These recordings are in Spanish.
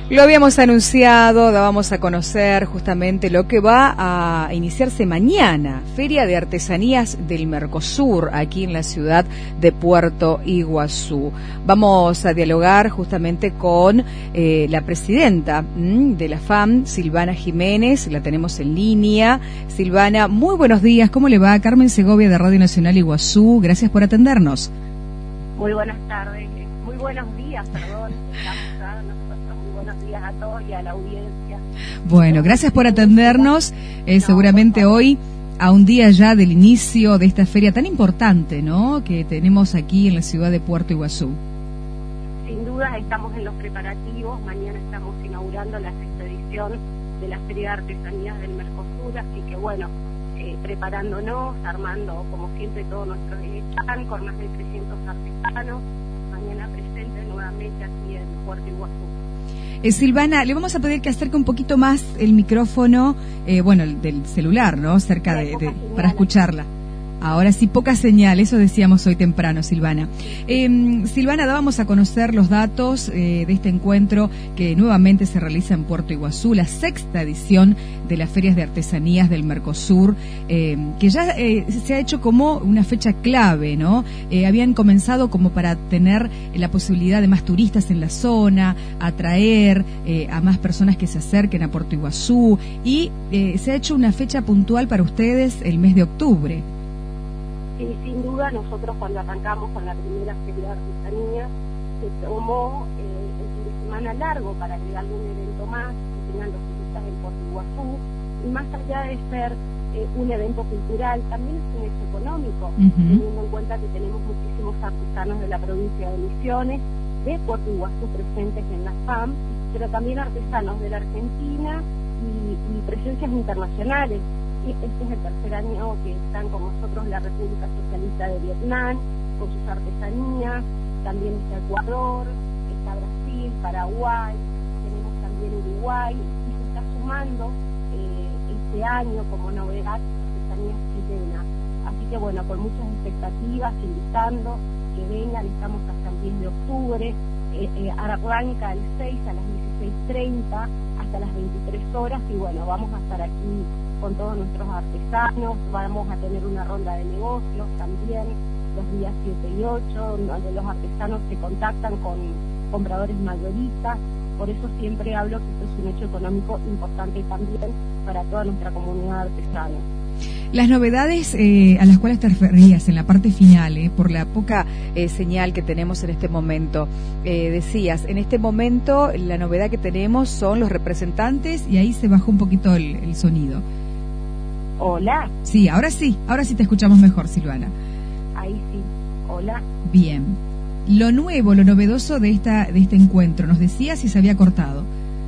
Lo habíamos anunciado, dábamos a conocer justamente lo que va a iniciarse mañana, Feria de Artesanías del Mercosur, aquí en la ciudad de Puerto Iguazú. Vamos a dialogar justamente con la presidenta de la FAM, Silvana Jiménez, la tenemos en línea. Silvana, muy buenos días, ¿cómo le va? Carmen Segovia de Radio Nacional Iguazú, gracias por atendernos. Muy buenas tardes, muy buenos días, perdón, buenos días a todos y a la audiencia. Bueno, gracias por atendernos, seguramente hoy, a un día ya del inicio de esta feria tan importante, ¿no?, que tenemos aquí en la ciudad de Puerto Iguazú. Sin duda estamos en los preparativos, mañana estamos inaugurando la 6ª edición de la Feria de Artesanías del Mercosur, así que bueno, preparándonos, armando como siempre todo nuestro stand con más de 300 artesanos, mañana presentes nuevamente aquí en Puerto Iguazú. Silvana, le vamos a pedir que acerque un poquito más el micrófono, el del celular, ¿no?, cerca para escucharla. Ahora sí, poca señal, eso decíamos hoy temprano, Silvana. Silvana, dábamos a conocer los datos de este encuentro que nuevamente se realiza en Puerto Iguazú, la 6ª edición de las Ferias de Artesanías del Mercosur, que ya se ha hecho como una fecha clave, ¿no? Habían comenzado como para tener la posibilidad de más turistas en la zona, atraer a más personas que se acerquen a Puerto Iguazú, y se ha hecho una fecha puntual para ustedes el mes de octubre. Sí, sin duda, nosotros cuando arrancamos con la primera Feria de Artesanías, se tomó el fin de semana largo para que algún evento más, que tengan los turistas en Puerto Iguazú, y más allá de ser un evento cultural, también es un hecho económico, teniendo en cuenta que tenemos muchísimos artesanos de la provincia de Misiones, de Puerto Iguazú presentes en la FAM, pero también artesanos de la Argentina y presencias internacionales. Este es el tercer año que están con nosotros la República Socialista de Vietnam, con sus artesanías, también está Ecuador, está Brasil, Paraguay, tenemos también Uruguay, y se está sumando este año como novedad artesanías chilenas. Así que bueno, con muchas expectativas, invitando que vengan, estamos hasta el 10 de octubre, arranca el 6 a las 16:30 hasta las 23 horas, y bueno, vamos a estar aquí con todos nuestros artesanos, vamos a tener una ronda de negocios también los días 7 y 8, donde los artesanos se contactan con compradores mayoristas. Por eso siempre hablo que esto es un hecho económico importante también para toda nuestra comunidad artesana. Las novedades a las cuales te referías en la parte final, por la poca señal que tenemos en este momento, decías, en este momento la novedad que tenemos son los representantes, y ahí se bajó un poquito el sonido. Hola. Sí te escuchamos mejor, Silvana. Ahí sí, hola. Bien. Lo nuevo, lo novedoso de este encuentro, nos decías si se había cortado.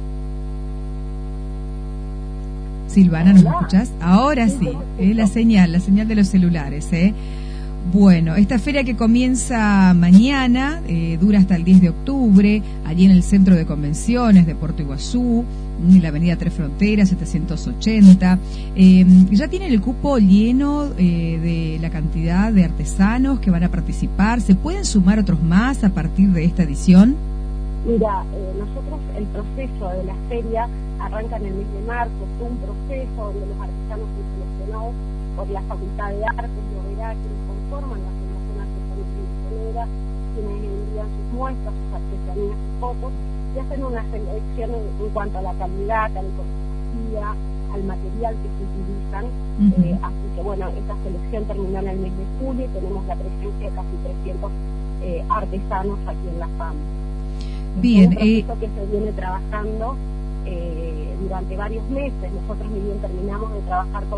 Silvana, ¿nos escuchás? Ahora sí, la señal de los celulares, Bueno, esta feria que comienza mañana, dura hasta el 10 de octubre, allí en el Centro de Convenciones de Puerto Iguazú, en la avenida Tres Fronteras, 780. ¿Ya tienen el cupo lleno de la cantidad de artesanos que van a participar? ¿Se pueden sumar otros más a partir de esta edición? Mira, nosotros el proceso de la feria arranca en el mes de marzo, es un proceso donde los artesanos son seleccionados por la Facultad de Artes de Oberá, quienes conforman la Fundación Artesanía Misionera, quienes envían sus muestras, sus artesanías, sus fotos, y hacen una selección en cuanto a la calidad, a la ecología, al material que se utilizan. Así que bueno, esta selección terminó en el mes de julio y tenemos la presencia de casi 300 artesanos aquí en la FAM. Bien, es un proceso que se viene trabajando durante varios meses. Nosotros muy bien terminamos de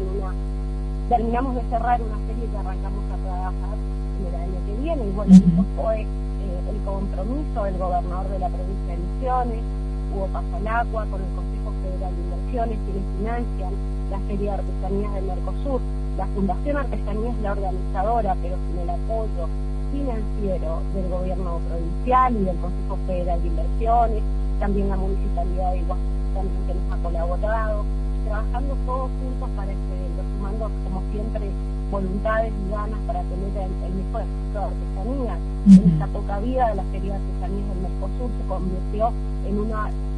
cerrar una serie que arrancamos a trabajar en el año que viene, y bueno, eso fue el compromiso del gobernador de la provincia de Misiones, Hugo Pasalacqua, con el Consejo Federal de Inversiones, quienes financian la Feria de Artesanías del Mercosur. La Fundación Artesanía es la organizadora, pero sin el apoyo financiero del gobierno provincial y del Consejo Federal de Inversiones, también la Municipalidad de Iguazú también que nos ha colaborado, trabajando todos juntos para este evento, sumando como siempre voluntades y ganas para tener el mejor efecto de artesanías. En esta poca vida de la Feria de Artesanías del Mercosur se convirtió en una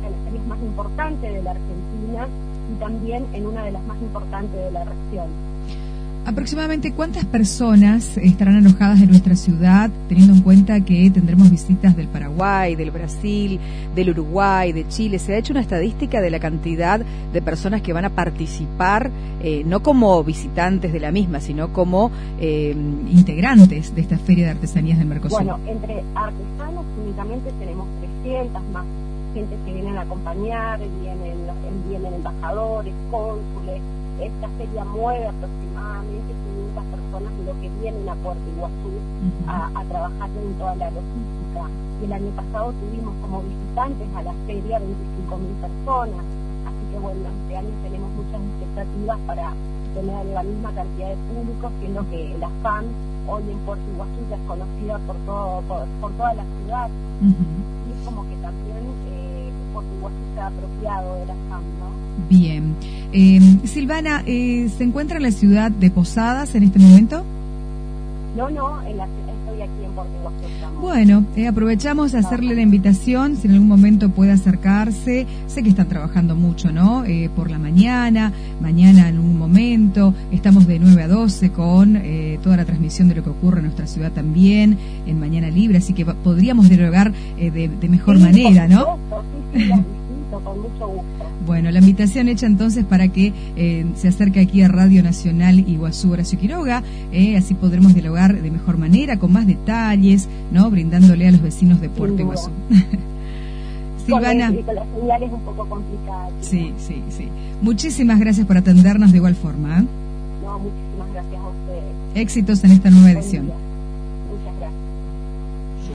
de las ferias más importantes de la Argentina y también en una de las más importantes de la región. Aproximadamente, ¿cuántas personas estarán alojadas en nuestra ciudad, teniendo en cuenta que tendremos visitas del Paraguay, del Brasil, del Uruguay, de Chile? ¿Se ha hecho una estadística de la cantidad de personas que van a participar, no como visitantes de la misma, sino como integrantes de esta Feria de Artesanías del Mercosur? Bueno, entre artesanos únicamente tenemos 300, más gente que vienen a acompañar, vienen embajadores, cónsules. Esta feria mueve aproximadamente 500 personas de lo que vienen a Puerto Iguazú a trabajar en toda la logística. Y el año pasado tuvimos como visitantes a la feria 25.000 personas. Así que bueno, este año tenemos muchas expectativas para tener la misma cantidad de público, siendo que la FAM hoy en Puerto Iguazú ya es conocida por toda la ciudad. Y es como que también Puerto Iguazú se ha apropiado de la FAM, ¿no? Bien. Silvana, ¿se encuentra en la ciudad de Posadas en este momento? No, estoy aquí en Puerto Iguazú. Bueno, aprovechamos de hacerle la invitación, si en algún momento puede acercarse. Sé que están trabajando mucho, ¿no? Por la mañana en un momento. Estamos de 9 a 12 con toda la transmisión de lo que ocurre en nuestra ciudad también, en Mañana Libre, así que podríamos dialogar de mejor manera, ¿no? Sí, con mucho gusto. Bueno, la invitación hecha entonces para que se acerque aquí a Radio Nacional Iguazú Horacio Quiroga, así podremos dialogar de mejor manera, con más detalles, ¿no? Brindándole a los vecinos de Puerto Iguazú. Silvana. Con las señales un poco complicadas. Sí. Muchísimas gracias por atendernos de igual forma. No, muchísimas gracias a ustedes. Éxitos en esta nueva edición.